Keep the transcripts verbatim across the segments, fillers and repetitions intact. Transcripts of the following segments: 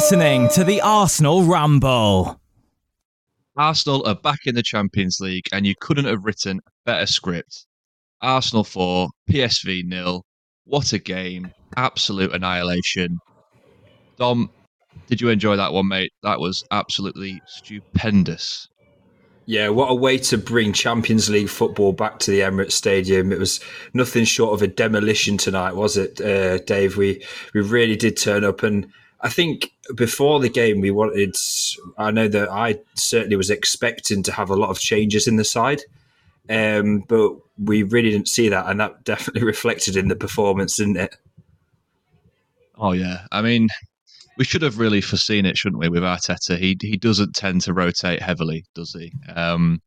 listening to the Arsenal Ramble. Arsenal are back in the Champions League, and you couldn't have written a better script. Arsenal four, P S V nil. What a game. Absolute annihilation. Dom, did you enjoy that one, mate? That was absolutely stupendous. Yeah, what a way to bring Champions League football back to the Emirates Stadium. It was nothing short of a demolition tonight, was it, uh, Dave? We we really did turn up, and I think before the game we wanted, I know that I certainly was expecting to have a lot of changes in the side, um, but we really didn't see that, and that definitely reflected in the performance, didn't it? Oh, yeah. I mean, we should have really foreseen it, shouldn't we, with Arteta? He he doesn't tend to rotate heavily, does he? Um,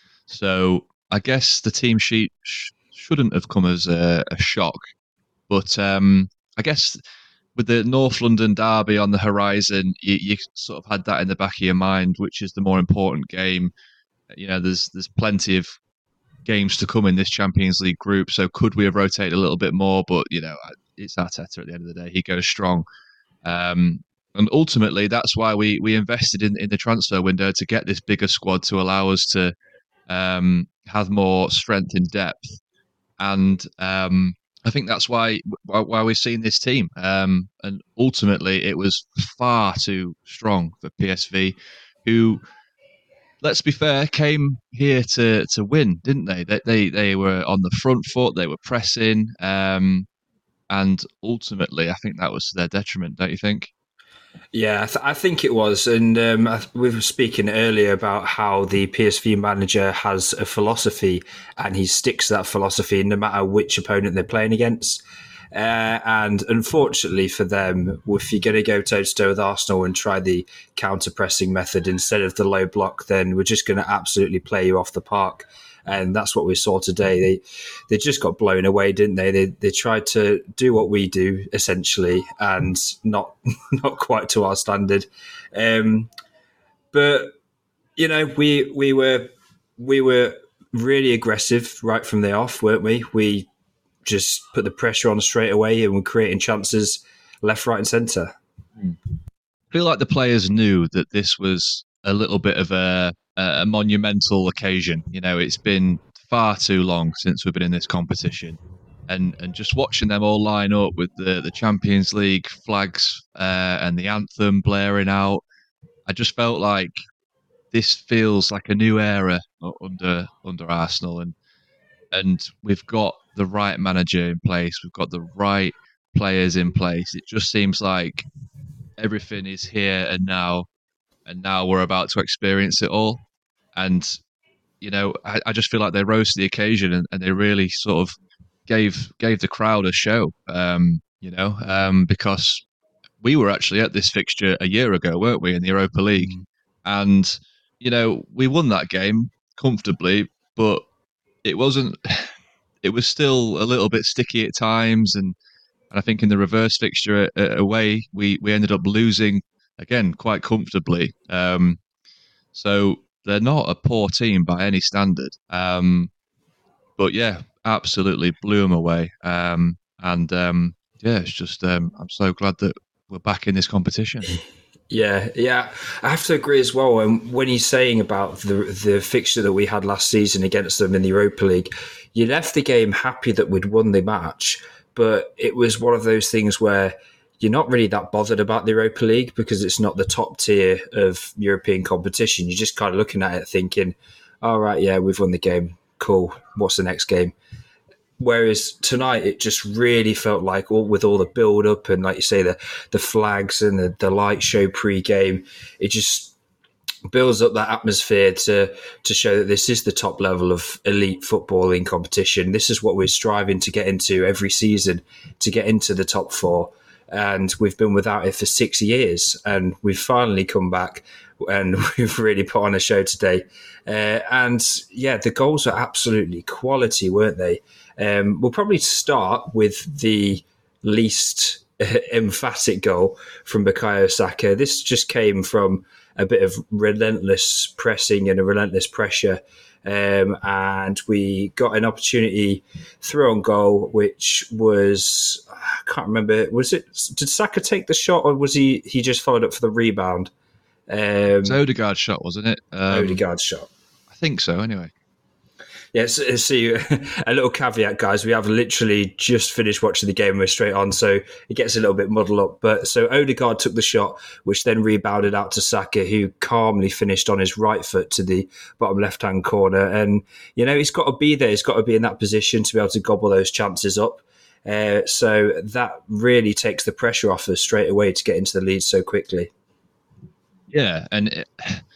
so I guess the team sheet sh- shouldn't have come as a, a shock. But um, I guess with the North London derby on the horizon, you, you sort of had that in the back of your mind, which is the more important game. You know, there's there's plenty of games to come in this Champions League group. So could we have rotated a little bit more? But, you know, it's Arteta at the end of the day. He goes strong. Um, and ultimately, that's why we we invested in, in the transfer window to get this bigger squad to allow us to um, have more strength in depth. And um, I think that's why why we've seen this team. Um, and ultimately, it was far too strong for P S V, who, let's be fair, came here to to win, didn't they? They they, they were on the front foot. They were pressing. Um, And ultimately, I think that was to their detriment, don't you think? Yeah, I, th- I think it was. And um, we were speaking earlier about how the P S V manager has a philosophy and he sticks to that philosophy no matter which opponent they're playing against. Uh, and unfortunately for them, if you're going to go toe-to-toe with Arsenal and try the counter-pressing method instead of the low block, then we're just going to absolutely play you off the park. And that's what we saw today. They they just got blown away, didn't they? They they tried to do what we do essentially, and not not quite to our standard. Um, but you know, we we were we were really aggressive right from the off, weren't we? We just put the pressure on straight away, and we're creating chances left, right, and centre. I feel like the players knew that this was a little bit of a a monumental occasion. You know, it's been far too long since we've been in this competition, and and just watching them all line up with the the Champions League flags uh, and the anthem blaring out, I just felt like this feels like a new era under under Arsenal, and and we've got the right manager in place, we've got the right players in place. It just seems like everything is here and now, and now we're about to experience it all. And, you know, I, I just feel like they rose to the occasion, and, and they really sort of gave gave the crowd a show, um, you know, um, because we were actually at this fixture a year ago, weren't we, in the Europa League? Mm. And, you know, we won that game comfortably, but it wasn't, it was still a little bit sticky at times. And, and I think in the reverse fixture uh, away, we, we ended up losing again quite comfortably. Um, so they're not a poor team by any standard. Um, but yeah, absolutely blew them away. Um, and um, yeah, it's just, um, I'm so glad that we're back in this competition. Yeah, yeah, I have to agree as well. And when he's saying about the the fixture that we had last season against them in the Europa League, you left the game happy that we'd won the match, but it was one of those things where you're not really that bothered about the Europa League because it's not the top tier of European competition. You're just kind of looking at it thinking, all right, yeah, we've won the game. Cool. What's the next game? Whereas tonight, it just really felt like, all with all the build-up and, like you say, the the flags and the, the light show pre-game, it just builds up that atmosphere to to show that this is the top level of elite footballing competition. This is what we're striving to get into every season, to get into the top four. And we've been without it for six years, and we've finally come back, and we've really put on a show today. Uh, and yeah, the goals are absolutely quality, weren't they? Um, we'll probably start with the least emphatic goal from Bukayo Saka. This just came from a bit of relentless pressing and a relentless pressure. Um, and we got an opportunity through on goal, which was, I can't remember, was it, did Saka take the shot or was he, he just followed up for the rebound? Um, it was Odegaard's shot, wasn't it? Um, Odegaard's shot. I think so, anyway. Yes, yeah, see, a little caveat, guys. We have literally just finished watching the game and we're straight on, so it gets a little bit muddled up. But so Odegaard took the shot, which then rebounded out to Saka, who calmly finished on his right foot to the bottom left-hand corner. And, you know, he's got to be there. He's got to be in that position to be able to gobble those chances up. Uh, so that really takes the pressure off us straight away to get into the lead so quickly. Yeah, and it,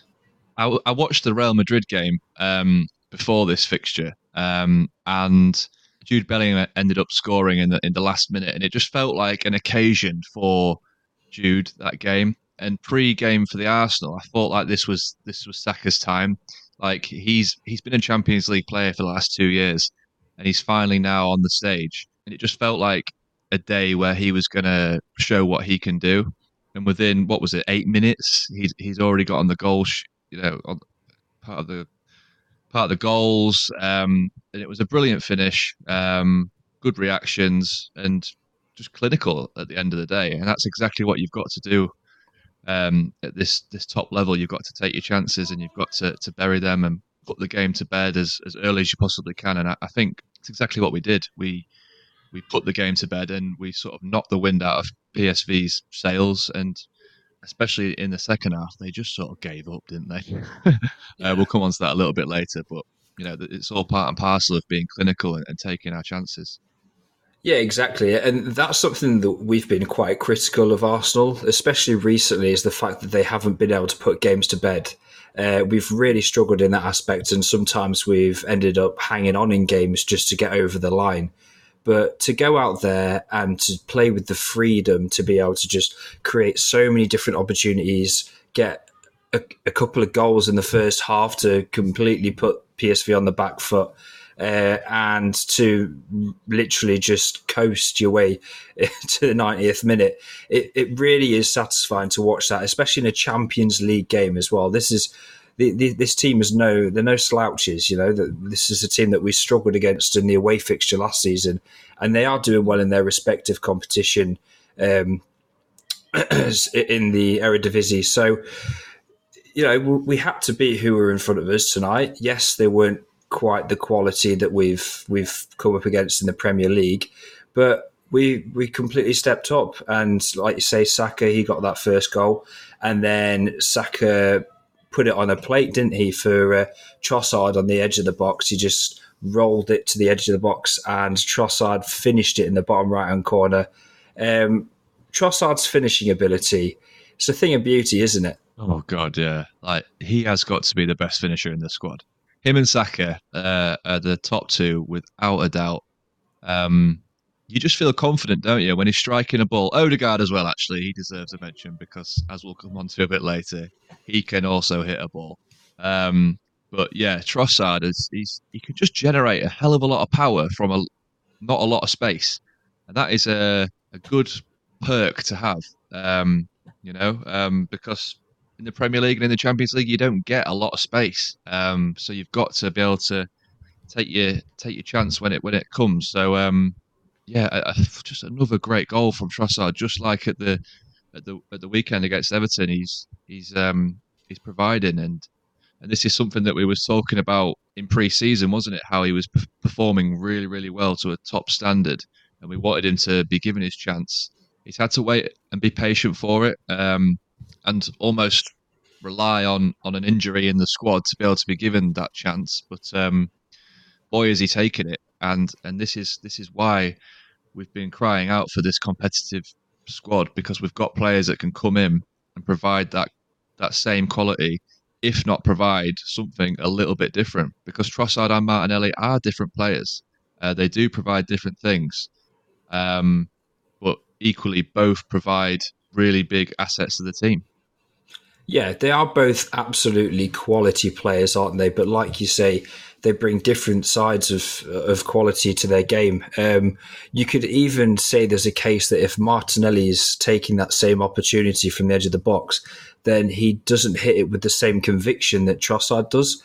I, I watched the Real Madrid game um, before this fixture, um, and Jude Bellingham ended up scoring in the in the last minute, and it just felt like an occasion for Jude that game. And pre-game for the Arsenal, I thought like this was this was Saka's time. Like he's he's been a Champions League player for the last two years, and he's finally now on the stage. And it just felt like a day where he was going to show what he can do. And within what was it, eight minutes, he's he's already got on the goal, sh- you know, on part of the part of the goals. Um, and it was a brilliant finish, um, good reactions, and just clinical at the end of the day. And that's exactly what you've got to do um, at this this top level. You've got to take your chances, and you've got to to bury them and put the game to bed as as early as you possibly can. And I, I think it's exactly what we did. We we put the game to bed, and we sort of knocked the wind out of P S V's sails, and especially in the second half, they just sort of gave up, didn't they? uh, we'll come on to that a little bit later, but you know, it's all part and parcel of being clinical and, and taking our chances. Yeah, exactly. And that's something that we've been quite critical of Arsenal, especially recently, is the fact that they haven't been able to put games to bed. Uh, we've really struggled in that aspect, and sometimes we've ended up hanging on in games just to get over the line. But to go out there and to play with the freedom to be able to just create so many different opportunities, get a, a couple of goals in the first half to completely put P S V on the back foot, uh, and to literally just coast your way to the ninetieth minute, it, it really is satisfying to watch that, especially in a Champions League game as well. This is The, the, this team is no, they're no slouches. You know, that this is a team that we struggled against in the away fixture last season, and they are doing well in their respective competition um, in the Eredivisie. So, you know, we had to beat who were in front of us tonight. Yes, they weren't quite the quality that we've we've come up against in the Premier League, but we we completely stepped up. And like you say, Saka, he got that first goal, and then Saka put it on a plate, didn't he, for uh, Trossard on the edge of the box. He just rolled it to the edge of the box, and Trossard finished it in the bottom right-hand corner. Um, Trossard's finishing ability, it's a thing of beauty, isn't it? Oh, God, yeah. Like, he has got to be the best finisher in the squad. Him and Saka uh, are the top two, without a doubt. Um, you just feel confident, don't you, when he's striking a ball. Odegaard as well, actually. He deserves a mention because, as we'll come on to a bit later, he can also hit a ball. Um, but yeah, Trossard, is he's he can just generate a hell of a lot of power from a not a lot of space. And that is a, a good perk to have, um, you know, um, because in the Premier League and in the Champions League, you don't get a lot of space. Um, so you've got to be able to take your take your chance when it when it comes. So um, yeah, a, a, just another great goal from Trossard, just like at the at the at the weekend against Everton. He's he's um, he's providing, and and this is something that we was talking about in pre-season, wasn't it? How he was p- performing really really well to a top standard, and we wanted him to be given his chance. He's had to wait and be patient for it, um, and almost rely on on an injury in the squad to be able to be given that chance. But um, boy, is he taken it, and and this is this is why we've been crying out for this competitive squad, because we've got players that can come in and provide that that same quality, if not provide something a little bit different. Because Trossard and Martinelli are different players; uh, they do provide different things, um, but equally both provide really big assets to the team. Yeah, they are both absolutely quality players, aren't they? But like you say, they bring different sides of of quality to their game. Um, you could even say there's a case that if Martinelli is taking that same opportunity from the edge of the box, then he doesn't hit it with the same conviction that Trossard does.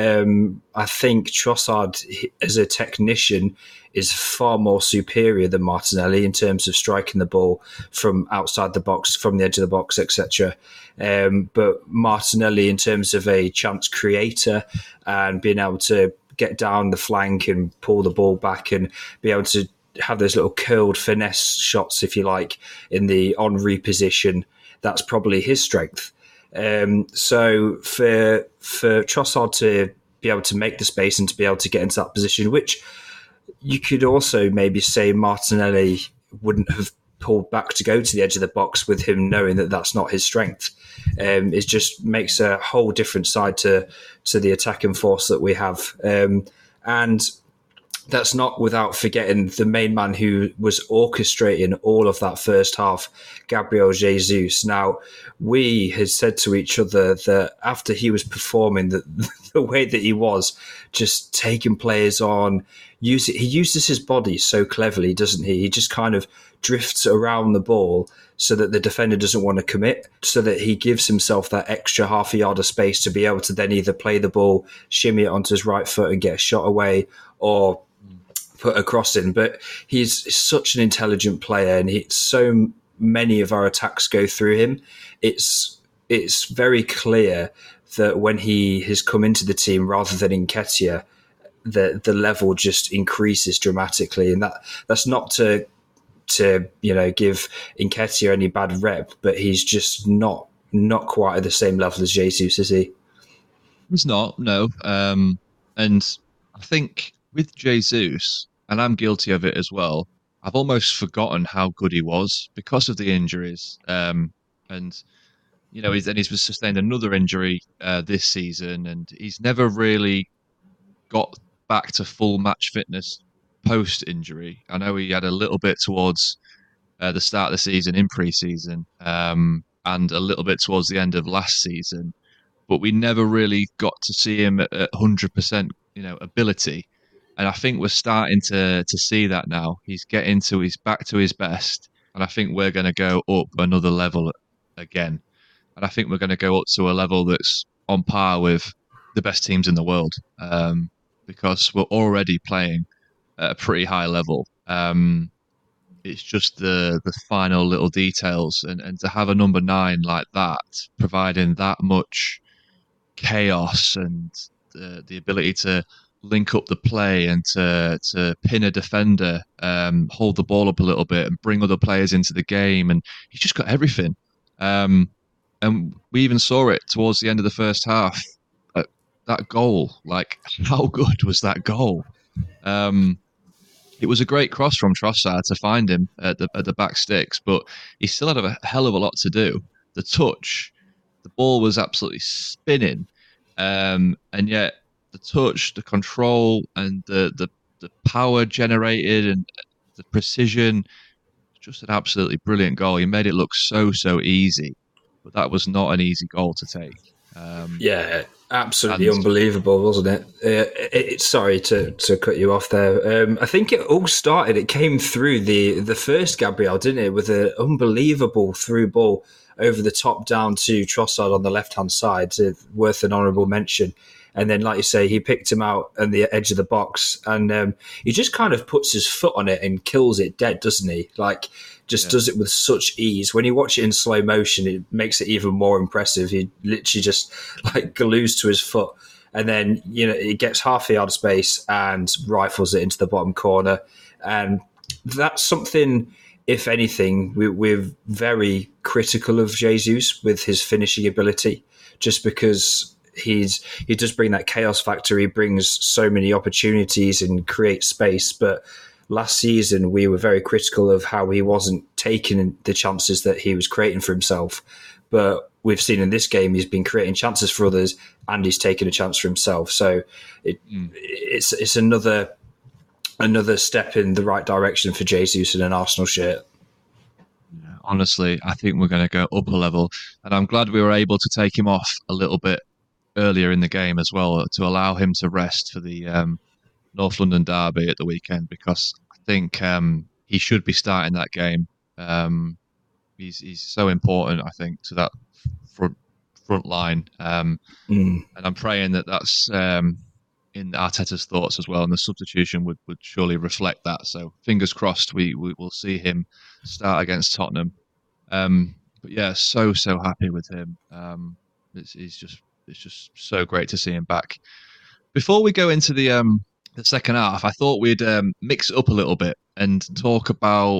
Um, I think Trossard, as a technician, is far more superior than Martinelli in terms of striking the ball from outside the box, from the edge of the box, et cetera. Um, but Martinelli, in terms of a chance creator and being able to get down the flank and pull the ball back and be able to have those little curled finesse shots, if you like, in the Henry position, that's probably his strength. Um, so for for Trossard to be able to make the space and to be able to get into that position, which you could also maybe say Martinelli wouldn't have pulled back to go to the edge of the box with him knowing that that's not his strength. Um, it just makes a whole different side to to the attacking force that we have. Um, and that's not without forgetting the main man who was orchestrating all of that first half, Gabriel Jesus. Now, we had said to each other that after he was performing the, the way that he was, just taking players on, use, he uses his body so cleverly, doesn't he? He just kind of drifts around the ball so that the defender doesn't want to commit, so that he gives himself that extra half a yard of space to be able to then either play the ball, shimmy it onto his right foot and get a shot away, or put a cross in. But he's such an intelligent player, and he, so many of our attacks go through him. It's it's very clear that when he has come into the team rather than Nketiah, the the level just increases dramatically. And that that's not to to you know give Nketiah any bad rep, but he's just not not quite at the same level as Jesus, is he? He's not, no. Um, and I think with Jesus, and I'm guilty of it as well, I've almost forgotten how good he was because of the injuries. Um, and, you know, he's, and he's sustained another injury uh, this season, and he's never really got back to full match fitness post-injury. I know he had a little bit towards uh, the start of the season in pre-season, um, and a little bit towards the end of last season, but we never really got to see him at one hundred percent, you know, ability. And I think we're starting to to see that now. He's getting to his back to his best, and I think we're going to go up another level again. And I think we're going to go up to a level that's on par with the best teams in the world, um, because we're already playing at a pretty high level. Um, it's just the the final little details, and, and to have a number nine like that, providing that much chaos and the, the ability to link up the play and to to pin a defender, um, hold the ball up a little bit and bring other players into the game. And he's just got everything. Um, and we even saw it towards the end of the first half. Uh, that goal, like, how good was that goal? Um, it was a great cross from Trossard to find him at the, at the back sticks, but he still had a hell of a lot to do. The touch, the ball was absolutely spinning. Um, and yet the touch, the control, and the, the, the power generated and the precision, just an absolutely brilliant goal. He made it look so, so easy, but that was not an easy goal to take. Um, yeah, absolutely and, unbelievable, wasn't it? Uh, it, it? Sorry to, to cut you off there. Um, I think it all started, it came through the, the first Gabriel, didn't it? With an unbelievable through ball over the top down to Trossard on the left-hand side, uh, worth an honourable mention. And then, like you say, he picked him out on the edge of the box, and um, he just kind of puts his foot on it and kills it dead, doesn't he? Like, just yeah. does it with such ease. When you watch it in slow motion, it makes it even more impressive. He literally just like glues to his foot, and then you know he gets half a yard of space and rifles it into the bottom corner. And that's something, if anything, we, we're very critical of Jesus with his finishing ability, just because he's he does bring that chaos factor. He brings so many opportunities and creates space. But last season, we were very critical of how he wasn't taking the chances that he was creating for himself. But we've seen in this game, he's been creating chances for others, and he's taken a chance for himself. So it, mm. it's it's another another step in the right direction for Jesus in an Arsenal shirt. honestly, I think we're going to go up a level. And I'm glad we were able to take him off a little bit earlier in the game as well to allow him to rest for the um, North London derby at the weekend, because I think um, he should be starting that game. Um, he's he's so important, I think, to that front front line. Um, Mm. And I'm praying that that's um, in Arteta's thoughts as well, and the substitution would, would surely reflect that. So fingers crossed, we, we will see him start against Tottenham. Um, but yeah, so so happy with him. Um, it's, it's just it's just so great to see him back. Before we go into the um, the second half, I thought we'd um, mix it up a little bit and talk about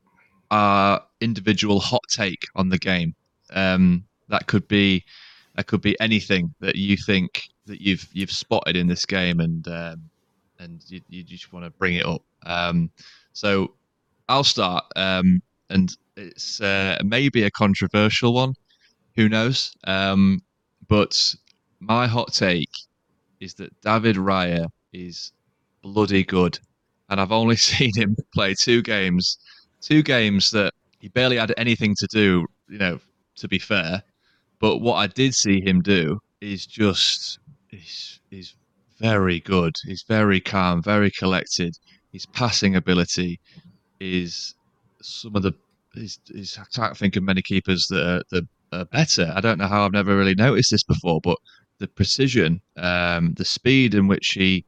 our individual hot take on the game. Um, that could be that could be anything that you think that you've you've spotted in this game, and um, and you, you just want to bring it up. Um, so I'll start, um, and it's uh, maybe a controversial one. Who knows? Um, but my hot take is that David Raya is bloody good, and I've only seen him play two games, two games that he barely had anything to do. You know, to be fair, but what I did see him do is just he's, he's very good. He's very calm, very collected. His passing ability is some of the. He's, he's, I can't think of many keepers that are, that are better. I don't know how I've never really noticed this before, but the precision, um, the speed in which he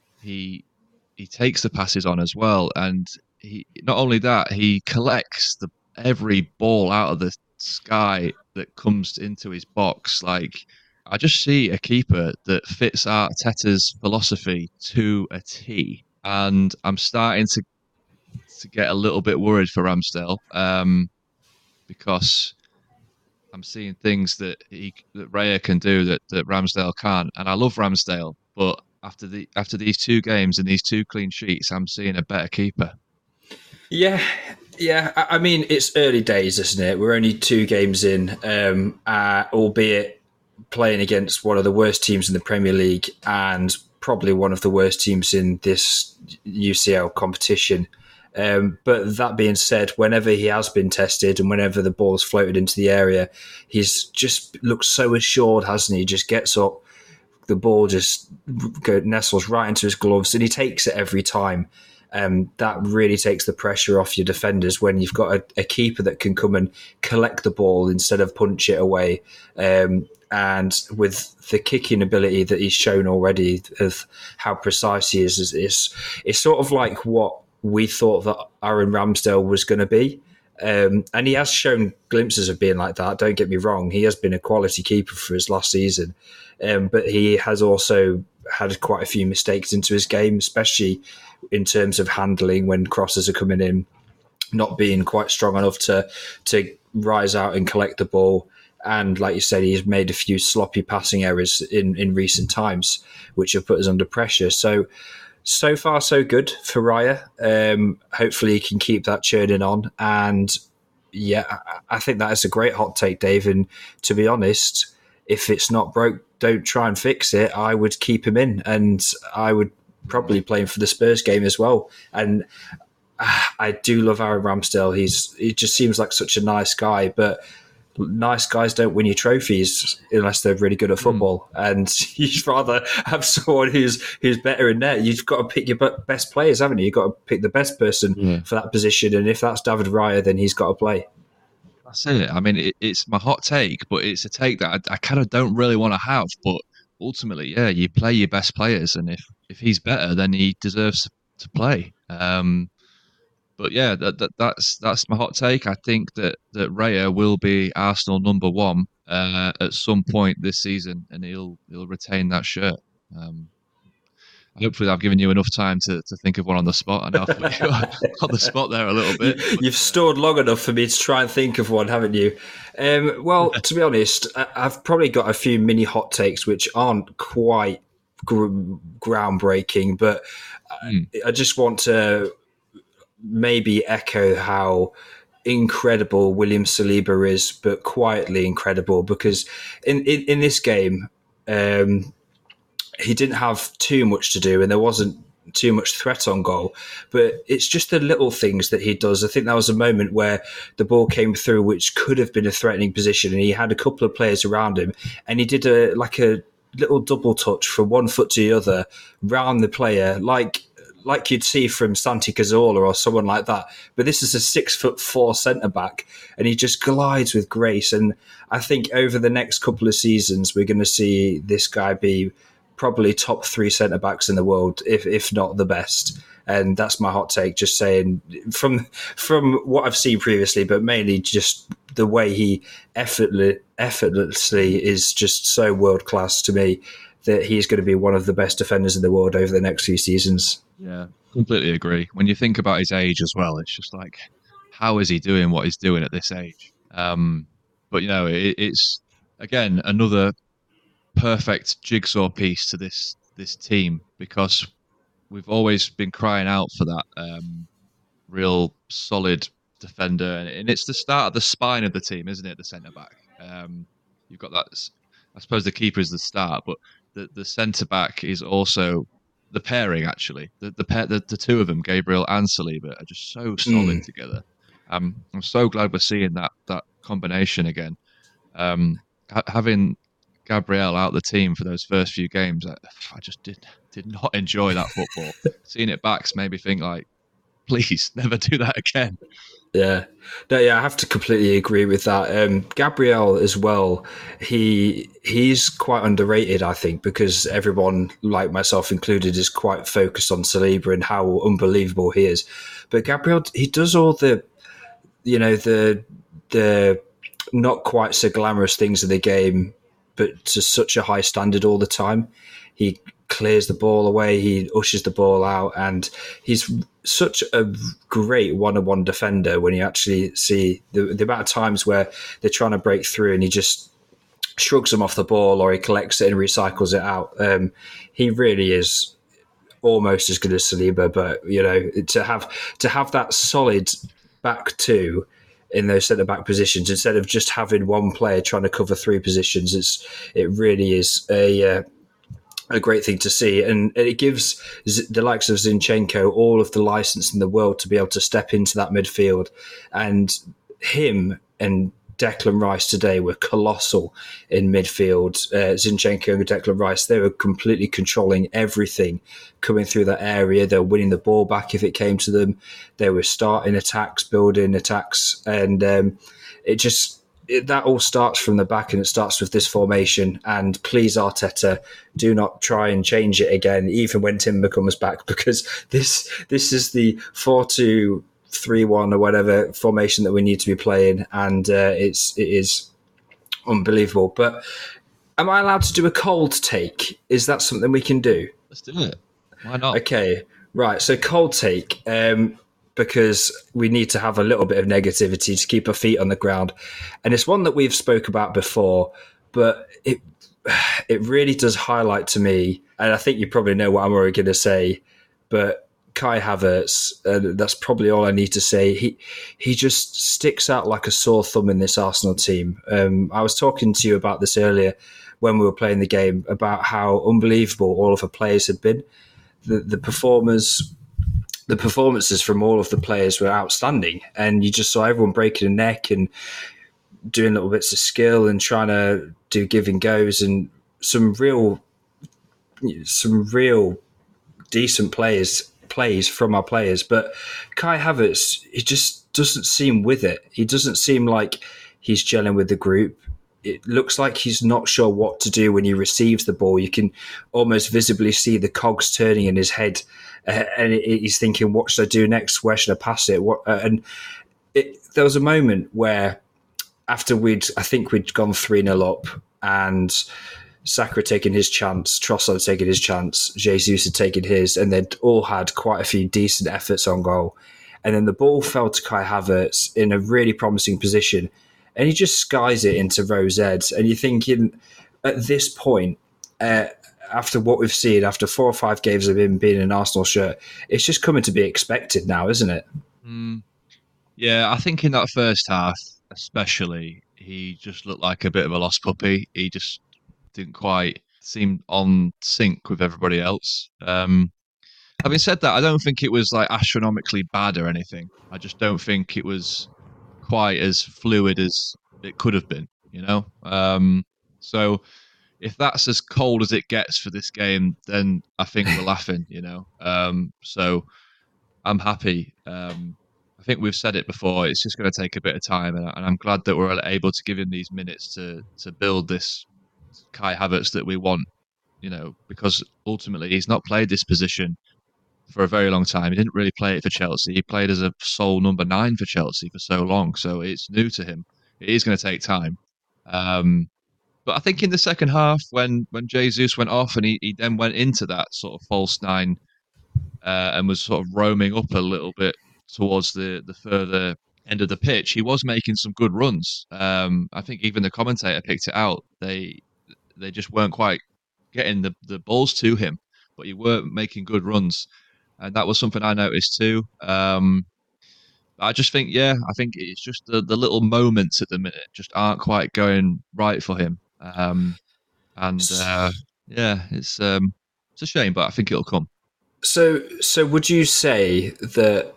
he he takes the passes on as well, and he not only that, he collects the every ball out of the sky that comes into his box. Like, I just see a keeper that fits Arteta's philosophy to a T, and I'm starting to to get a little bit worried for Ramsdale, um, because I'm seeing things that he that Raya can do that, that Ramsdale can't, and I love Ramsdale, but after the after these two games and these two clean sheets, I'm seeing a better keeper. Yeah, yeah. I mean, it's early days, isn't it? We're only two games in, um, uh, albeit playing against one of the worst teams in the Premier League and probably one of the worst teams in this U C L competition. Um, but that being said, whenever he has been tested and whenever the ball's floated into the area, he's just looks so assured, hasn't he? He just gets up, the ball just go, nestles right into his gloves, and he takes it every time. Um, that really takes the pressure off your defenders when you've got a, a keeper that can come and collect the ball instead of punch it away. Um, and with the kicking ability that he's shown already of how precise he is, is, is it's sort of like what we thought that Aaron Ramsdale was going to be. Um, and he has shown glimpses of being like that. Don't get me wrong. He has been a quality keeper for his last season. Um, but he has also had quite a few mistakes into his game, especially in terms of handling when crosses are coming in, not being quite strong enough to to rise out and collect the ball. And like you said, he's made a few sloppy passing errors in, in recent times, which have put us under pressure. So, so far, so good for Raya. Um, hopefully he can keep that churning on. And yeah, I think that is a great hot take, Dave. And to be honest, if it's not broke, don't try and fix it. I would keep him in, and I would probably play him for the Spurs game as well. And uh, I do love Aaron Ramsdale. He's he just seems like such a nice guy, but nice guys don't win you trophies unless they're really good at football. Mm. And you'd rather have someone who's who's better in there. You've got to pick your best players, haven't you? You've got to pick the best person yeah. for that position. And if that's David Raya, then he's got to play. That's it. I mean, it, it's my hot take, but it's a take that I, I kind of don't really want to have. But ultimately, yeah, you play your best players, and if, if he's better, then he deserves to play. Um, but yeah, that, that that's that's my hot take. I think that, that Raya will be Arsenal number one uh, at some point this season, and he'll he'll retain that shirt. Um, Hopefully, I've given you enough time to, to think of one on the spot. I know I've put you on the spot there a little bit. You've stored long enough for me to try and think of one, haven't you? Um, well, to be honest, I've probably got a few mini hot takes which aren't quite gr- groundbreaking, but mm. I, I just want to maybe echo how incredible William Saliba is, but quietly incredible, because in, in, in this game, um, he didn't have too much to do, and there wasn't too much threat on goal. But it's just the little things that he does. I think that was a moment where the ball came through, which could have been a threatening position, and he had a couple of players around him, and he did a like a little double touch from one foot to the other round the player, like like you'd see from Santi Cazorla or someone like that. But this is a six foot four centre back, and he just glides with grace. And I think over the next couple of seasons, we're going to see this guy be probably top three centre backs in the world, if if not the best. And that's my hot take, just saying from from what I've seen previously, but mainly just the way he effortless, effortlessly is just so world class to me that he's going to be one of the best defenders in the world over the next few seasons. Yeah, completely agree. When you think about his age as well, it's just like, how is he doing what he's doing at this age? Um, but, you know, it, it's, again, another perfect jigsaw piece to this this team, because we've always been crying out for that um, real solid defender, and, and it's the start of the spine of the team, isn't it? The centre back. Um, you've got that. I suppose the keeper is the start, but the, the centre back is also the pairing. Actually, the the, pair, the the two of them, Gabriel and Saliba, are just so solid mm. together. Um, I'm so glad we're seeing that that combination again. Um, ha- having Gabriel out the team for those first few games, I, I just did did not enjoy that football. Seeing it back made me think, like, please never do that again. Yeah, no, yeah, I have to completely agree with that. Um, Gabriel as well, he he's quite underrated, I think, because everyone, like myself included, is quite focused on Saliba and how unbelievable he is. But Gabriel, he does all the, you know, the the not quite so glamorous things in the game, but to such a high standard all the time. He clears the ball away, he ushers the ball out, and he's such a great one-on-one defender when you actually see the, the amount of times where they're trying to break through and he just shrugs them off the ball, or he collects it and recycles it out. Um, he really is almost as good as Saliba, but you know, to have to have that solid back two in those centre-back positions instead of just having one player trying to cover three positions, it's it really is a uh, a great thing to see, and it gives the likes of Zinchenko all of the license in the world to be able to step into that midfield. And him and Declan Rice today were colossal in midfield. Uh, Zinchenko and Declan Rice, they were completely controlling everything coming through that area. They were winning the ball back if it came to them. They were starting attacks, building attacks, and um, it just It, that all starts from the back, and it starts with this formation. And please, Arteta, do not try and change it again, even when Timber comes back, because this this is the four two three one or whatever formation that we need to be playing, and uh, it's it is unbelievable. But am I allowed to do a cold take? Is that something we can do? Let's do it. Why not? Okay, right. So cold take. Um, because we need to have a little bit of negativity to keep our feet on the ground. And it's one that we've spoke about before, but it it really does highlight to me, and I think you probably know what I'm already going to say, but Kai Havertz, uh, that's probably all I need to say. He he just sticks out like a sore thumb in this Arsenal team. Um, I was talking to you about this earlier when we were playing the game, about how unbelievable all of the players had been. The, the performers... The performances from all of the players were outstanding, and you just saw everyone breaking a neck and doing little bits of skill and trying to do giving goes, and some real, some real decent players plays from our players. But Kai Havertz, he just doesn't seem with it. He doesn't seem like he's gelling with the group. It looks like he's not sure what to do when he receives the ball. You can almost visibly see the cogs turning in his head. Uh, and he's thinking, what should I do next? Where should I pass it? What, uh, and it, there was a moment where after we'd, I think we'd gone three nil up, and Saka had taken his chance, Trossard had taken his chance, Jesus had taken his, and they'd all had quite a few decent efforts on goal. And then the ball fell to Kai Havertz in a really promising position, and he just skies it into Rose Ed. And you're thinking, at this point, uh, after what we've seen, after four or five games of him being in an Arsenal shirt, it's just coming to be expected now, isn't it? Mm, yeah, I think in that first half, especially, he just looked like a bit of a lost puppy. He just didn't quite seem on sync with everybody else. Um, Having said that, I don't think it was like astronomically bad or anything. I just don't think it was quite as fluid as it could have been, you know? Um, so if that's as cold as it gets for this game, then I think we're laughing, you know? Um, so I'm happy. Um, I think we've said it before, it's just going to take a bit of time, and, and I'm glad that we're able to give him these minutes to, to build this Kai Havertz that we want, you know, because ultimately he's not played this position for a very long time. He didn't really play it for Chelsea. He played as a sole number nine for Chelsea for so long, so it's new to him. It is going to take time. Um, but I think in the second half, when when Jesus went off and he, he then went into that sort of false nine uh, and was sort of roaming up a little bit towards the, the further end of the pitch, he was making some good runs. Um, I think even the commentator picked it out. They they just weren't quite getting the, the balls to him, but he weren't making good runs. And that was something I noticed too. Um, I just think, yeah, I think it's just the, the little moments at the minute just aren't quite going right for him. Um, and uh, yeah, it's um, it's a shame, but I think it'll come. So, so would you say that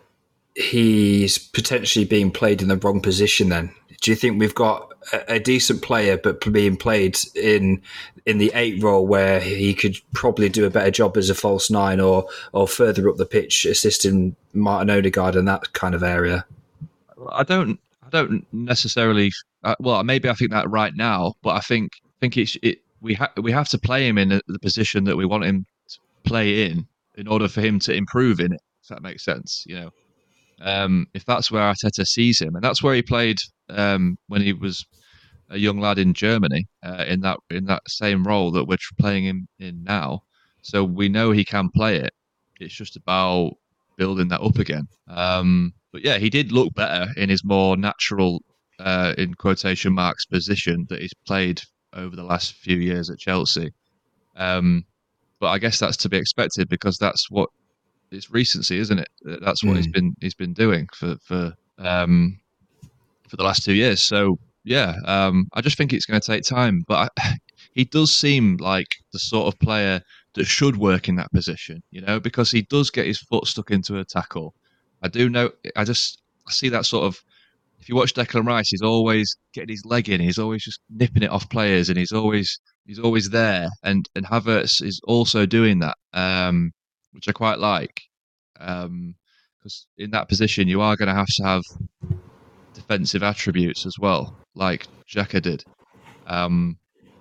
he's potentially being played in the wrong position then? Do you think we've got a, a decent player but being played in in the eight role where he could probably do a better job as a false nine or or further up the pitch assisting Martin Odegaard in that kind of area? I don't I don't necessarily uh, well, maybe I think that right now, but I think think it's it we ha- we have to play him in the position that we want him to play in in order for him to improve in it, if that makes sense, you know. Um, if that's where Arteta sees him, and that's where he played um, when he was a young lad in Germany, uh, in that in that same role that we're playing him in now. So we know he can play it. It's just about building that up again. Um, but yeah, he did look better in his more natural, uh, in quotation marks, position that he's played over the last few years at Chelsea. Um, but I guess that's to be expected because that's what it's recency, isn't it? That's what mm. he's been he's been doing for for um, for the last two years. So yeah, um, I just think it's going to take time. But I, he does seem like the sort of player that should work in that position, you know, because he does get his foot stuck into a tackle. I do know. I just I see that sort of. If you watch Declan Rice, he's always getting his leg in. He's always just nipping it off players, and he's always he's always there. And and Havertz is also doing that. Um, which I quite like, because um, in that position you are going to have to have defensive attributes as well, like Xhaka did. Um,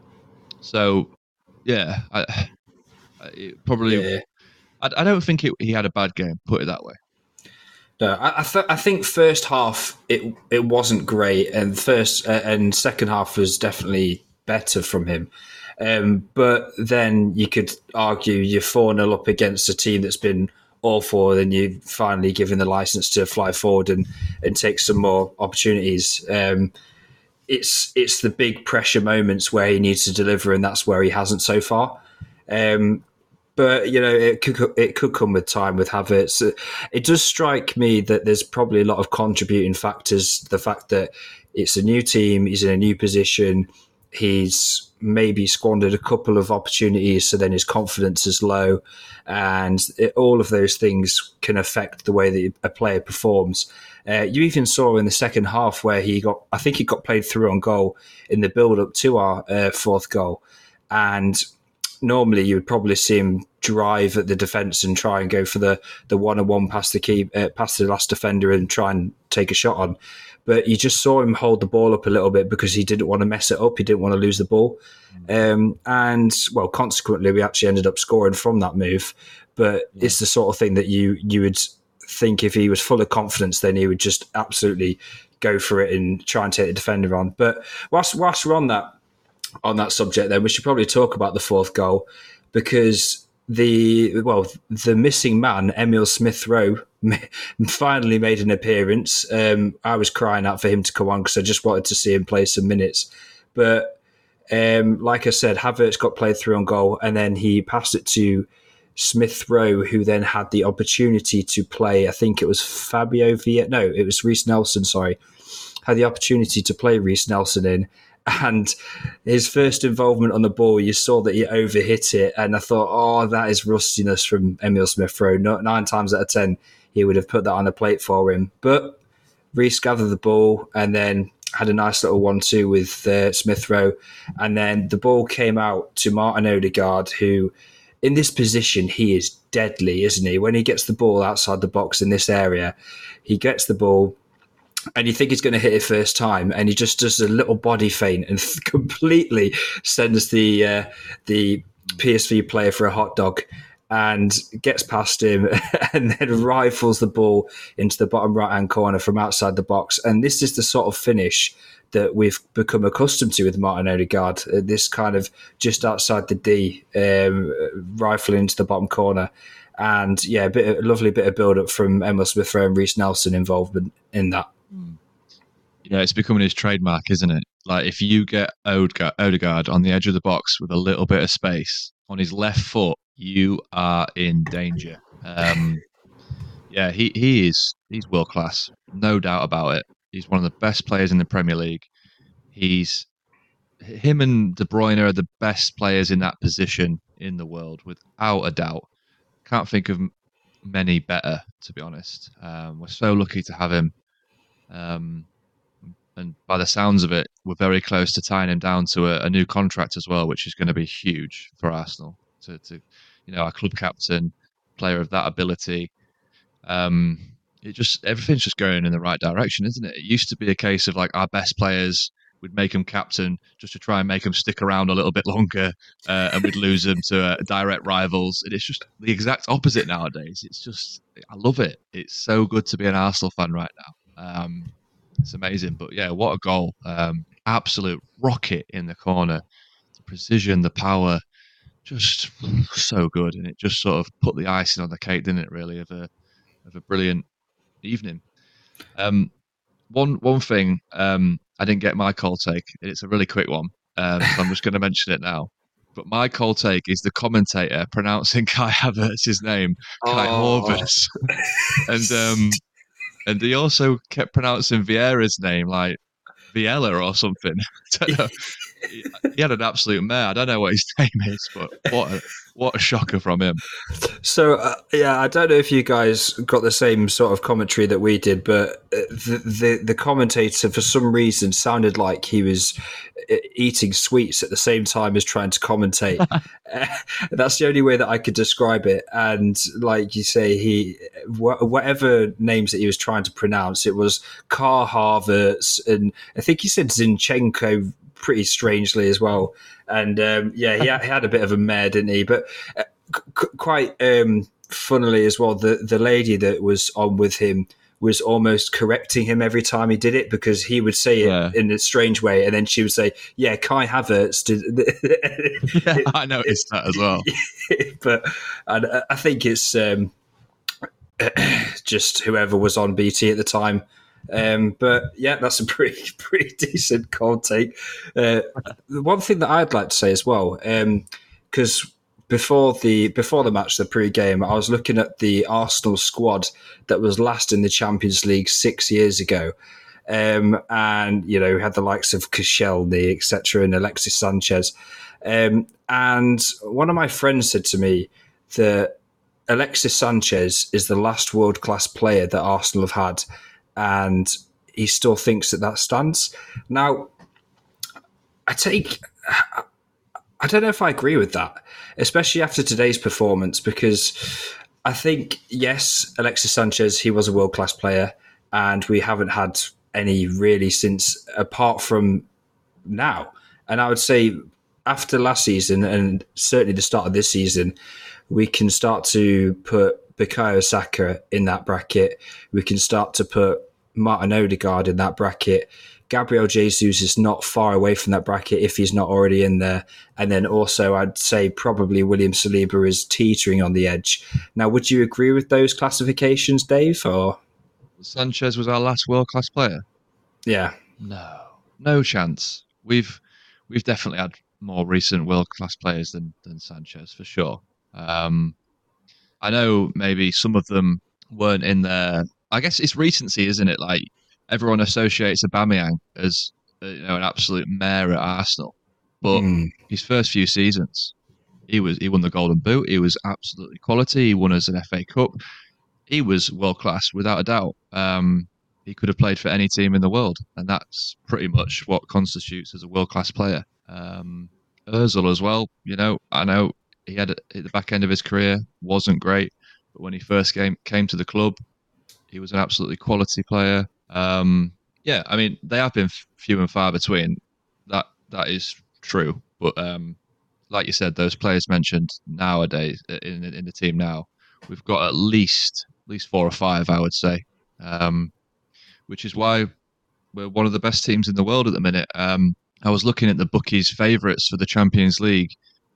so, yeah, I, I probably. Yeah. I, I don't think it, he had a bad game. Put it that way. No, I I, th- I think first half it it wasn't great, and first uh, and second half was definitely better from him. Um, but then you could argue you're four nil up against a team that's been awful, and you're finally given the license to fly forward and, and take some more opportunities. Um, it's it's the big pressure moments where he needs to deliver, and that's where he hasn't so far. Um, but, you know, it could it could come with time with Havertz. It does strike me that there's probably a lot of contributing factors. The fact that it's a new team, he's in a new position, he's maybe squandered a couple of opportunities, so then his confidence is low, and it, all of those things can affect the way that a player performs. Uh, you even saw in the second half where he got, I think he got played through on goal in the build-up to our uh, fourth goal, and normally you would probably see him drive at the defence and try and go for the, the one-on-one past the key, uh, past the last defender and try and take a shot on. But you just saw him hold the ball up a little bit because he didn't want to mess it up. He didn't want to lose the ball. Um, and, well, consequently, we actually ended up scoring from that move. But yeah. It's the sort of thing that you you would think if he was full of confidence, then he would just absolutely go for it and try and take the defender on. But whilst, whilst we're on that, on that subject, then we should probably talk about the fourth goal, because the well, the missing man, Emil Smith-Rowe, finally made an appearance. Um, I was crying out for him to come on because I just wanted to see him play some minutes. But um, like I said, Havertz got played through on goal, and then he passed it to Smith-Rowe, who then had the opportunity to play. I think it was Fabio Vieira. No, it was Reece Nelson. Sorry, had the opportunity to play Reece Nelson in. And his first involvement on the ball, you saw that he overhit it, and I thought, oh, that is rustiness from Emil Smith Rowe. Nine times out of ten, he would have put that on a plate for him. But Reece gathered the ball and then had a nice little one-two with uh, Smith Rowe, and then the ball came out to Martin Odegaard, who, in this position, he is deadly, isn't he? When he gets the ball outside the box in this area, he gets the ball, and you think he's going to hit it first time, and he just does a little body feint and completely sends the uh, the P S V player for a hot dog, and gets past him and then rifles the ball into the bottom right-hand corner from outside the box. And this is the sort of finish that we've become accustomed to with Martin Odegaard, this kind of just outside the D, um, rifling into the bottom corner. And yeah, a, bit of, a lovely bit of build-up from Emil Smith Rowe and Reiss Nelson involvement in that. Yeah, it's becoming his trademark, isn't it? Like, if you get Odegaard, Odegaard on the edge of the box with a little bit of space on his left foot, you are in danger. Um, yeah, he, he is he's world class, no doubt about it. He's one of the best players in the Premier League. He's him and De Bruyne are the best players in that position in the world, without a doubt. Can't think of many better, to be honest. Um, we're so lucky to have him. Um, and by the sounds of it, we're very close to tying him down to a, a new contract as well, which is going to be huge for Arsenal. To, to you know, our club captain, player of that ability. Um, it just everything's just going in the right direction, isn't it? It used to be a case of like our best players, we'd make them captain just to try and make them stick around a little bit longer, uh, and we'd lose them to uh, direct rivals. And it's just the exact opposite nowadays. It's just, I love it. It's so good to be an Arsenal fan right now. Um, it's amazing. But yeah, what a goal. Um, absolute rocket in the corner. The precision, the power, just so good. And it just sort of put the icing on the cake, didn't it, really, of a, of a brilliant evening. Um, one, one thing, um, I didn't get my cold take. It's a really quick one, um, so I'm just going to mention it now. But my cold take is the commentator pronouncing Kai Havertz's name, Kai Oh. Horvath. and um, and he also kept pronouncing Vieira's name like Viella or something. I don't know. he, he had an absolute mare. I don't know what his name is, but what a, what a shocker from him. So, uh, yeah, I don't know if you guys got the same sort of commentary that we did, but the, the, the commentator, for some reason, sounded like he was eating sweets at the same time as trying to commentate. uh, that's the only way that I could describe it. And like you say, he wh- whatever names that he was trying to pronounce, it was Kai Havertz, and I think he said Zinchenko pretty strangely as well. And um, yeah, he had, he had a bit of a mare, didn't he? But uh, c- quite um, funnily as well, the, the lady that was on with him was almost correcting him every time he did it, because he would say it yeah. in a strange way, and then she would say, yeah, Kai Havertz did. yeah, I noticed that as well. But and I think it's um, just whoever was on B T at the time. Um, but yeah, that's a pretty pretty decent cold take. Uh, the one thing that I'd like to say as well, because um, before the before the match, the pre-game, I was looking at the Arsenal squad that was last in the Champions League six years ago, um, and you know had the likes of Koscielny, et cetera, and Alexis Sanchez. Um, and one of my friends said to me that Alexis Sanchez is the last world-class player that Arsenal have had, and he still thinks that that stands. Now, I take, I don't know if I agree with that, especially after today's performance, because I think, yes, Alexis Sanchez, he was a world-class player, and we haven't had any really since, apart from now. And I would say after last season, and certainly the start of this season, we can start to put Bukayo Saka in that bracket. We can start to put Martin Odegaard in that bracket. Gabriel Jesus is not far away from that bracket if he's not already in there. And then also I'd say probably William Saliba is teetering on the edge. Now, would you agree with those classifications, Dave? Or Sanchez was our last world-class player? Yeah. No. No chance. We've we've definitely had more recent world-class players than, than Sanchez, for sure. Um, I know maybe some of them weren't in there. I guess it's recency, isn't it? Like, everyone associates Aubameyang as uh, you know, an absolute mare at Arsenal. But Mm. his first few seasons, he was he won the Golden Boot. He was absolutely quality. He won us an F A Cup. He was world class without a doubt. Um, he could have played for any team in the world, and that's pretty much what constitutes as a world class player. Um, Özil as well. You know, I know he had at the back end of his career wasn't great, but when he first came came to the club, he was an absolutely quality player. Um, yeah, I mean they have been few and far between. That that is true, but um, like you said, those players mentioned nowadays in in the team now, we've got at least at least four or five, I would say, um, which is why we're one of the best teams in the world at the minute. Um, I was looking at the bookies' favourites for the Champions League,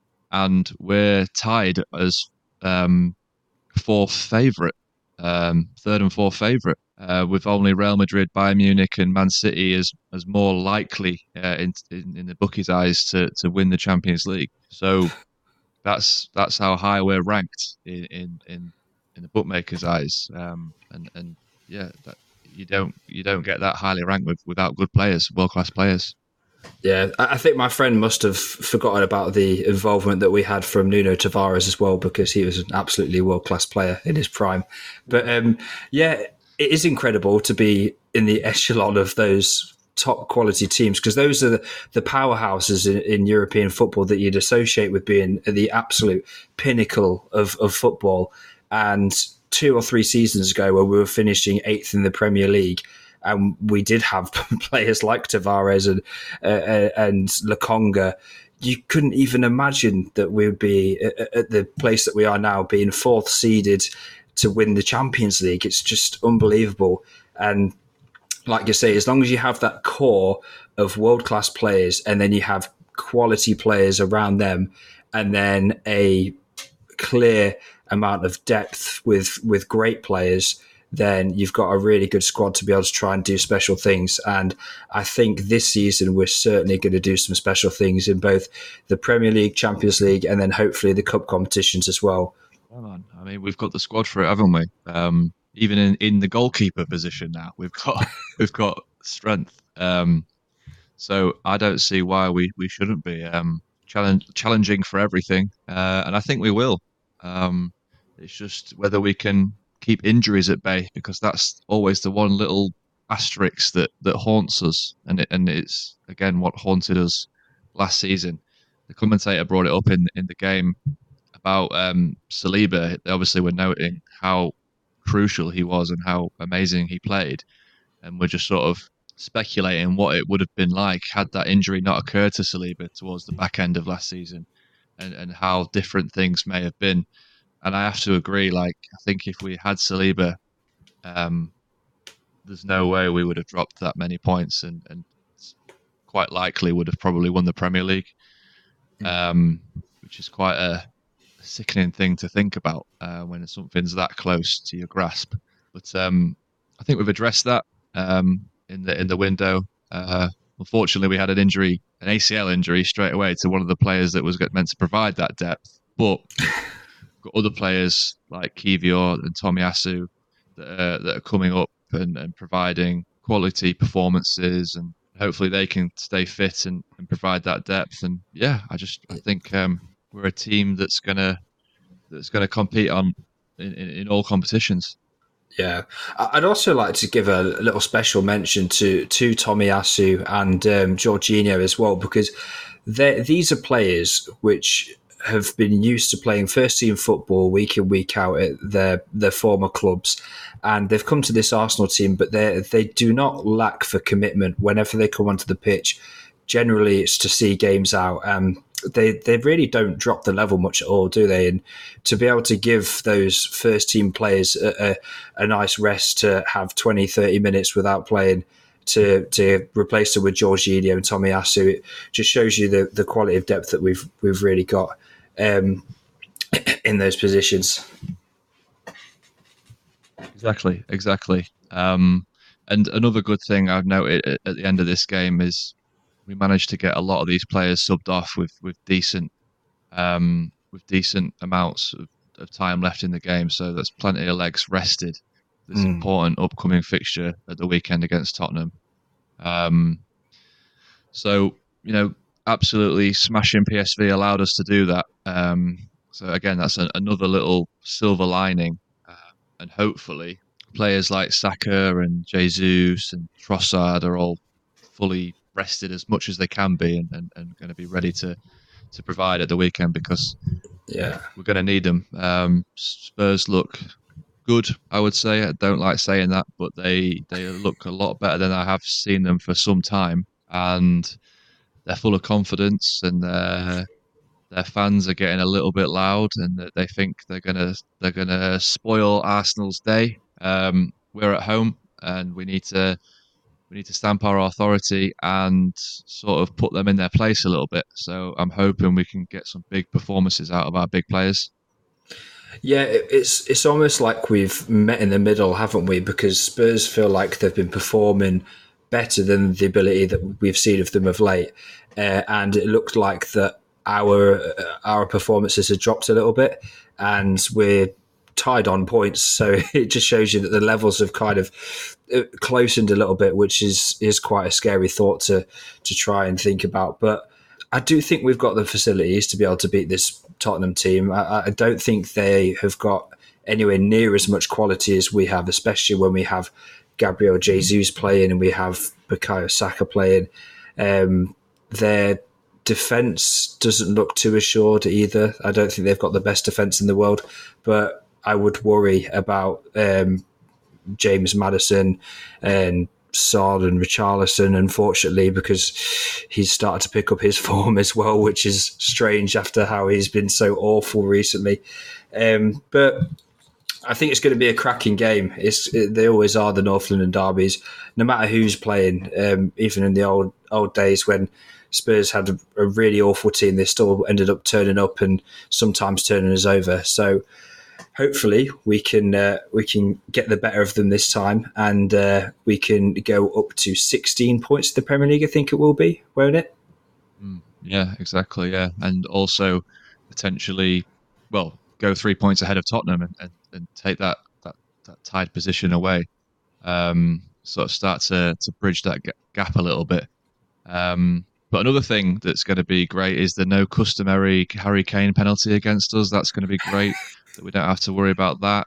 and we're tied as um, fourth favourite, um, third and fourth favourite, uh, with only Real Madrid, Bayern Munich, and Man City as as more likely uh, in, in in the bookies' eyes to to win the Champions League. So that's that's how high we're ranked in in in, in the bookmakers' eyes, um, and and yeah, that, you don't you don't get that highly ranked with, without good players, world class players. Yeah, I think my friend must have forgotten about the involvement that we had from Nuno Tavares as well, because he was an absolutely world-class player in his prime. But um, yeah, it is incredible to be in the echelon of those top quality teams, because those are the, the powerhouses in, in European football that you'd associate with being at the absolute pinnacle of, of football. And two or three seasons ago, where we were finishing eighth in the Premier League, and we did have players like Tavares and uh, and Lokonga, you couldn't even imagine that we would be at the place that we are now, being fourth seeded to win the Champions League. It's just unbelievable. And like you say, as long as you have that core of world-class players, and then you have quality players around them, and then a clear amount of depth with, with great players, then you've got a really good squad to be able to try and do special things. And I think this season we're certainly going to do some special things in both the Premier League, Champions League, and then hopefully the cup competitions as well. Come on. I mean, we've got the squad for it, haven't we? Um, even in, in the goalkeeper position now, we've got we've got strength. Um, so I don't see why we, we shouldn't be um, challenge, challenging for everything. Uh, and I think we will. Um, it's just whether we can keep injuries at bay, because that's always the one little asterisk that, that haunts us, and it, and it's again what haunted us last season. The commentator brought it up in in the game about um, Saliba. They obviously were noting how crucial he was and how amazing he played, and we're just sort of speculating what it would have been like had that injury not occurred to Saliba towards the back end of last season, and, and how different things may have been. And I have to agree, like, I think if we had Saliba, um, there's no way we would have dropped that many points, and, and quite likely would have probably won the Premier League, um, which is quite a sickening thing to think about uh, when something's that close to your grasp. But um, I think we've addressed that um, in the in the window. Uh, unfortunately, we had an injury, an A C L injury, straight away to one of the players that was meant to provide that depth. But got other players like Kivior and Tomiyasu that are, that are coming up and, and providing quality performances, and hopefully they can stay fit and, and provide that depth. And yeah, I just I think um, we're a team that's gonna that's gonna compete on in, in, in all competitions. Yeah, I'd also like to give a little special mention to to Tomiyasu and um, Jorginho as well, because these are players which have been used to playing first team football week in, week out at their their former clubs, and they've come to this Arsenal team, but they they do not lack for commitment whenever they come onto the pitch. Generally, it's to see games out. Um, they they really don't drop the level much at all, do they? And to be able to give those first team players a, a, a nice rest to have twenty, thirty minutes without playing, to to replace them with Jorginho and Tomiyasu, it just shows you the, the quality of depth that we've we've really got um, in those positions. Exactly, exactly. Um, and another good thing I've noted at, at the end of this game is we managed to get a lot of these players subbed off with with decent um, with decent amounts of, of time left in the game. So there's plenty of legs rested. This mm. important upcoming fixture at the weekend against Tottenham. Um, So, you know, absolutely smashing P S V allowed us to do that. Um, so again, that's a, another little silver lining, uh, and hopefully players like Saka and Jesus and Trossard are all fully rested as much as they can be, and, and, and going to be ready to to provide at the weekend, because Yeah. we're going to need them. Um, Spurs look good, I would say. I don't like saying that, but they they look a lot better than I have seen them for some time, and they're full of confidence, and their their fans are getting a little bit loud, and that they think they're gonna they're gonna spoil Arsenal's day. Um, we're at home, and we need to we need to stamp our authority and sort of put them in their place a little bit. So I'm hoping we can get some big performances out of our big players. Yeah, it's it's almost like we've met in the middle, haven't we? Because Spurs feel like they've been performing better than the ability that we've seen of them of late, uh, and it looked like that our uh, our performances had dropped a little bit, and we're tied on points. So it just shows you that the levels have kind of closened a little bit, which is is quite a scary thought to to try and think about, but. I do think we've got the facilities to be able to beat this Tottenham team. I, I don't think they have got anywhere near as much quality as we have, especially when we have Gabriel Jesus playing and we have Bukayo Saka playing. Um, their defence doesn't look too assured either. I don't think they've got the best defence in the world, but I would worry about um, James Maddison and Son and Richarlison, unfortunately, because he's started to pick up his form as well, which is strange after how he's been so awful recently. Um, but I think it's going to be a cracking game. It's it, they always are, the North London derbies, no matter who's playing. Um, even in the old old days when Spurs had a, a really awful team, they still ended up turning up and sometimes turning us over. So hopefully we can uh, we can get the better of them this time, and uh, we can go up to sixteen points in the Premier League. I think it will be, won't it? Mm, yeah, exactly. Yeah, and also potentially, well, go three points ahead of Tottenham and, and, and take that, that that tied position away. Um, sort of start to to bridge that gap a little bit. Um, but another thing that's going to be great is the no customary Harry Kane penalty against us. That's going to be great. That we don't have to worry about that.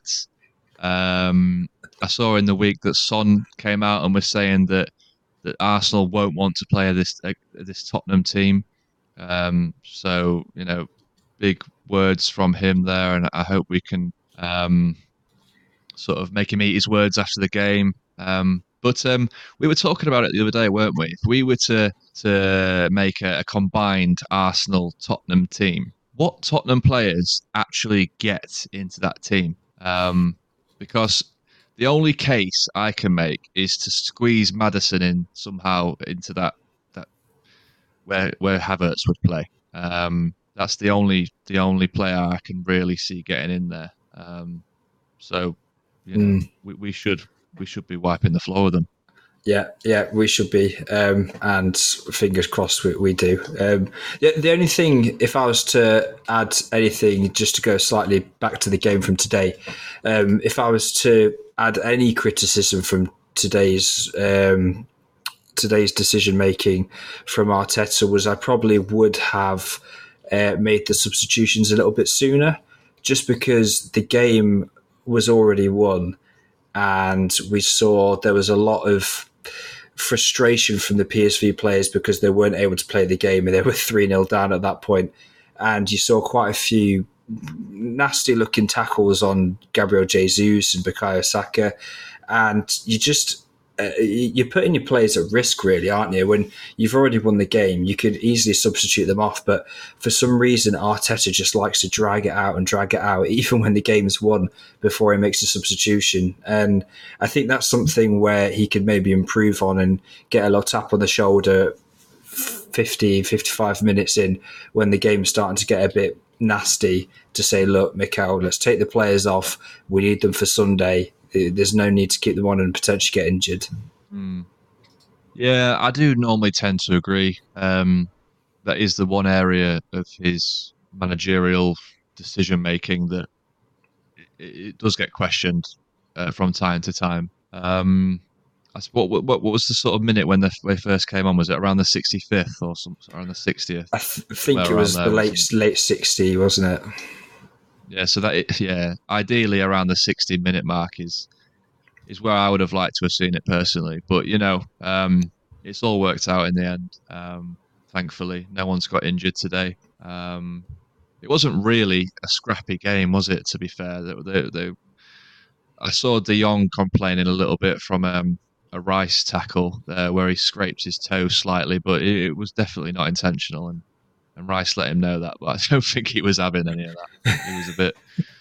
Um, I saw in the week that Son came out and was saying that that Arsenal won't want to play this uh, this Tottenham team. Um, so you know, big words from him there, and I hope we can um, sort of make him eat his words after the game. Um, but um, we were talking about it the other day, weren't we? If we were to to make a, a combined Arsenal Tottenham team, what Tottenham players actually get into that team? Um, because the only case I can make is to squeeze Maddison in somehow into that that where where Havertz would play. Um, that's the only the only player I can really see getting in there. Um, so you know, mm. we, we should we should be wiping the floor with them. Yeah, yeah, we should be, um, and fingers crossed we, we do. Um, the, the only thing, if I was to add anything, just to go slightly back to the game from today, um, if I was to add any criticism from today's um, today's decision making from Arteta, was I probably would have uh, made the substitutions a little bit sooner, just because the game was already won, and we saw there was a lot of frustration from the P S V players because they weren't able to play the game and they were three nil down at that point. And you saw quite a few nasty looking tackles on Gabriel Jesus and Bukayo Saka. And you just, uh, you're putting your players at risk, really, aren't you? When you've already won the game, you could easily substitute them off. But for some reason, Arteta just likes to drag it out and drag it out, even when the game's won, before he makes a substitution. And I think that's something where he could maybe improve on and get a little tap on the shoulder fifty, fifty-five minutes in when the game's starting to get a bit nasty, to say, look, Mikel, let's take the players off. We need them for Sunday. There's no need to keep them on and potentially get injured. Mm. Yeah, I do normally tend to agree. Um, that is the one area of his managerial decision making that it, it does get questioned uh, from time to time. Um, What, what what was the sort of minute when they, they first came on? Was it around the sixty-fifth or something, around the sixtieth? I th- think it was there, the late late sixty, wasn't it? Yeah, so that yeah, ideally around the sixty minute mark is is where I would have liked to have seen it personally. But you know, um, it's all worked out in the end. Um, thankfully, no one's got injured today. Um, it wasn't really a scrappy game, was it? To be fair, they, they, they, I saw De Jong complaining a little bit from um, a Rice tackle uh, where he scraped his toe slightly, but it, it was definitely not intentional, and, and Rice let him know that. But I don't think he was having any of that. He was a bit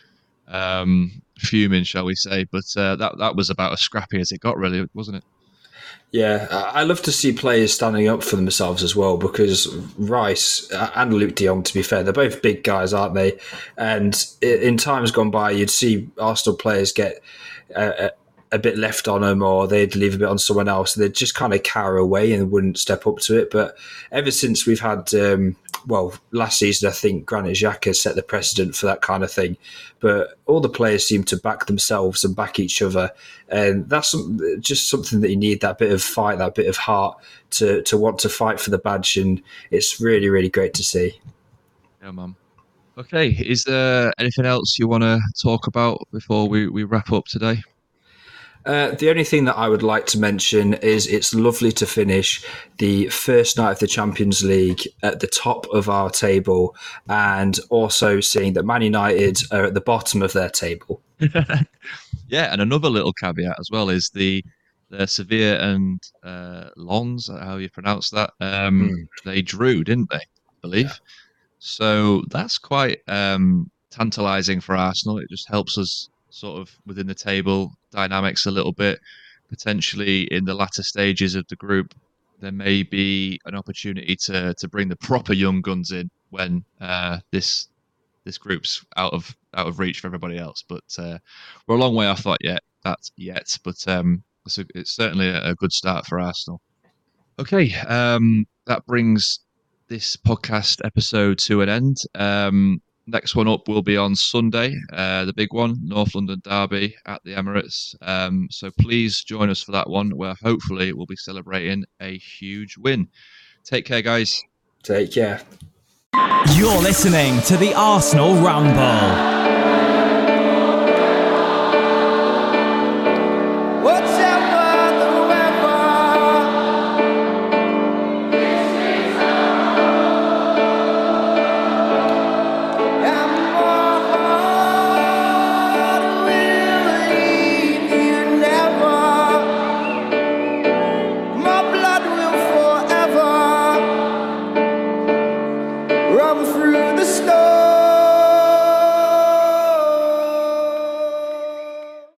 um, fuming, shall we say? But uh, that that was about as scrappy as it got, really, wasn't it? Yeah, I love to see players standing up for themselves as well, because Rice and Luke de Jong, to be fair, they're both big guys, aren't they? And in times gone by, you'd see Arsenal players get a, a bit left on them, or they'd leave a bit on someone else, and they'd just kind of cower away and wouldn't step up to it. But ever since we've had, um, well, last season, I think Granit Xhaka set the precedent for that kind of thing. But all the players seem to back themselves and back each other. And that's some, just something that you need, that bit of fight, that bit of heart to, to want to fight for the badge. And it's really, really great to see. Yeah, man. Okay, is there anything else you want to talk about before we, we wrap up today? Uh, the only thing that I would like to mention is it's lovely to finish the first night of the Champions League at the top of our table, and also seeing that Man United are at the bottom of their table. Yeah, and another little caveat as well is the, the Sevilla and uh, Lens, how you pronounce that, um, mm. they drew, didn't they, I believe? Yeah. So that's quite um, tantalising for Arsenal. It just helps us sort of within the table dynamics a little bit. Potentially in the latter stages of the group, there may be an opportunity to to bring the proper young guns in when uh, this this group's out of out of reach for everybody else. But uh, we're a long way off that yet. That yet, but um, it's, a, it's certainly a, a good start for Arsenal. Okay, um, that brings this podcast episode to an end. Um, Next one up will be on Sunday, uh, the big one, North London Derby at the Emirates. Um, so please join us for that one, where hopefully we'll be celebrating a huge win. Take care, guys. Take care. You're listening to the Arsenal Ramble.